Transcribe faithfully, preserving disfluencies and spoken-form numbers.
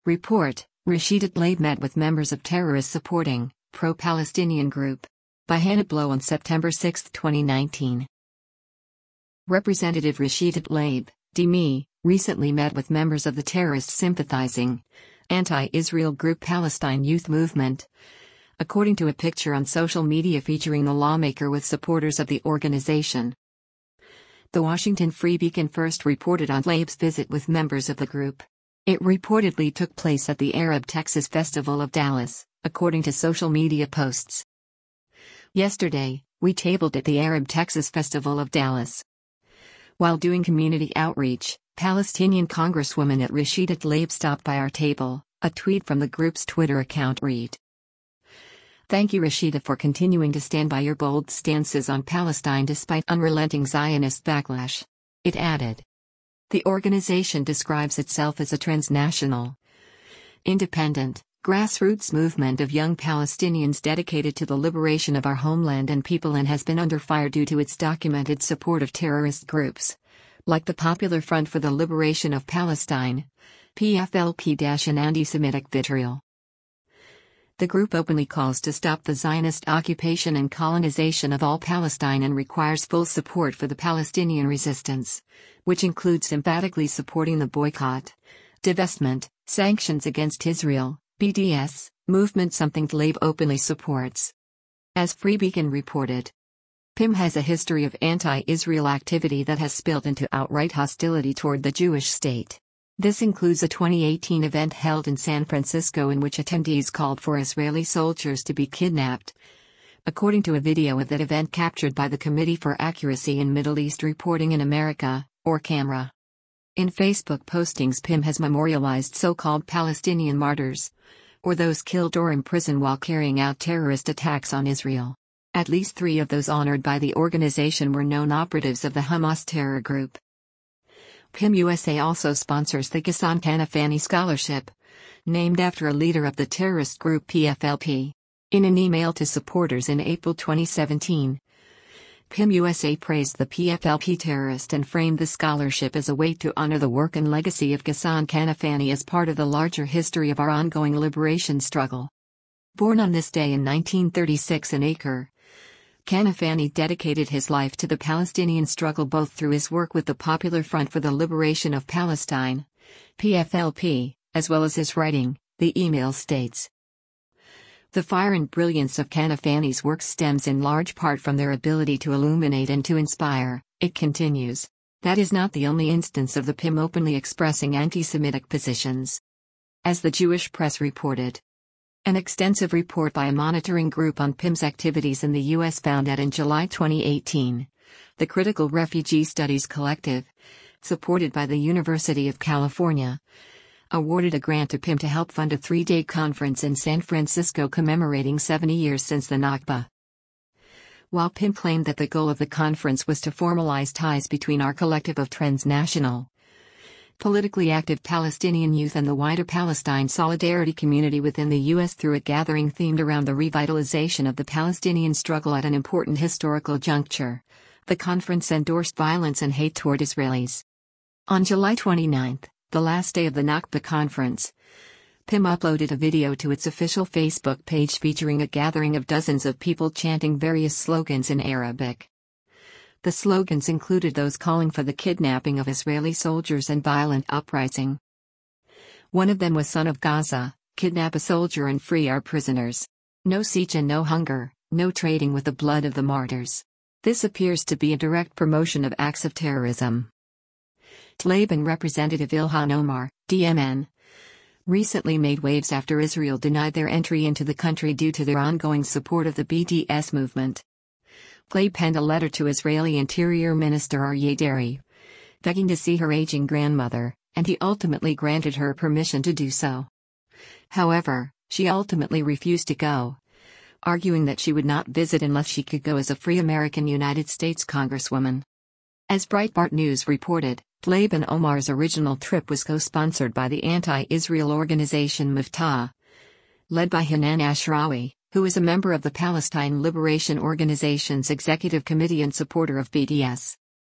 Report: Rashida Tlaib met with members of terrorist-supporting, pro-Palestinian group. By Hannah Blow on September sixth, twenty nineteen. Representative Rashida Tlaib, D M I, recently met with members of the terrorist-sympathizing, anti-Israel group Palestine Youth Movement. According to a picture on social media featuring the lawmaker with supporters of the organization. The Washington Free Beacon first reported on Tlaib's visit with members of the group. It reportedly took place at the Arab Texas Festival of Dallas, according to social media posts. Yesterday, we tabled at the Arab Texas Festival of Dallas. While doing community outreach, Palestinian Congresswoman at Rashida Tlaib stopped by our table, a tweet from the group's Twitter account read. Thank you, Rashida, for continuing to stand by your bold stances on Palestine despite unrelenting Zionist backlash. It added. The organization describes itself as a transnational, independent, grassroots movement of young Palestinians dedicated to the liberation of our homeland and people, and has been under fire due to its documented support of terrorist groups, like the Popular Front for the Liberation of Palestine, P F L P, and anti-Semitic vitriol. The group openly calls to stop the Zionist occupation and colonization of all Palestine and requires full support for the Palestinian resistance, which includes emphatically supporting the boycott, divestment, sanctions against Israel, B D S, movement, something Tlaib openly supports. As Free Beacon reported, P I M has a history of anti-Israel activity that has spilled into outright hostility toward the Jewish state. This includes a twenty eighteen event held in San Francisco in which attendees called for Israeli soldiers to be kidnapped. According to a video of that event captured by the Committee for Accuracy in Middle East Reporting in America, or CAMRA. In Facebook postings, P I M has memorialized so-called Palestinian martyrs, or those killed or imprisoned while carrying out terrorist attacks on Israel. At least three of those honored by the organization were known operatives of the Hamas terror group. P I M U S A also sponsors the Ghassan Kanafani Scholarship, named after a leader of the terrorist group P F L P. In an email to supporters in April twenty seventeen, P I M U S A praised the P F L P terrorist and framed the scholarship as a way to honor the work and legacy of Ghassan Kanafani as part of the larger history of our ongoing liberation struggle. Born on this day in nineteen thirty-six in Acre, Kanafani dedicated his life to the Palestinian struggle both through his work with the Popular Front for the Liberation of Palestine, P F L P, as well as his writing, the email states. The fire and brilliance of Kanafani's work stems in large part from their ability to illuminate and to inspire, it continues. That is not the only instance of the P I M openly expressing anti-Semitic positions. As the Jewish press reported, an extensive report by a monitoring group on P I M's activities in the U S found that in July twenty eighteen, the Critical Refugee Studies Collective, supported by the University of California, awarded a grant to P I M to help fund a three-day conference in San Francisco commemorating seventy years since the Nakba. While P I M claimed that the goal of the conference was to formalize ties between our collective of transnational, politically active Palestinian youth and the wider Palestine solidarity community within the U S through a gathering themed around the revitalization of the Palestinian struggle at an important historical juncture, the conference endorsed violence and hate toward Israelis. On July twenty-ninth, the last day of the Nakba conference, P I M uploaded a video to its official Facebook page featuring a gathering of dozens of people chanting various slogans in Arabic. The slogans included those calling for the kidnapping of Israeli soldiers and violent uprising. One of them was "Son of Gaza, kidnap a soldier and free our prisoners. No siege and no hunger, no trading with the blood of the martyrs." This appears to be a direct promotion of acts of terrorism. Tlaib and Representative Ilhan Omar, D M N, recently made waves after Israel denied their entry into the country due to their ongoing support of the B D S movement. Tlaib penned a letter to Israeli Interior Minister Aryeh Deri, begging to see her aging grandmother, and he ultimately granted her permission to do so. However, she ultimately refused to go, arguing that she would not visit unless she could go as a free American United States Congresswoman. As Breitbart News reported, Tlaib and Omar's original trip was co-sponsored by the anti-Israel organization Miftah, led by Hanan Ashrawi, who is a member of the Palestine Liberation Organization's Executive Committee and supporter of B D S.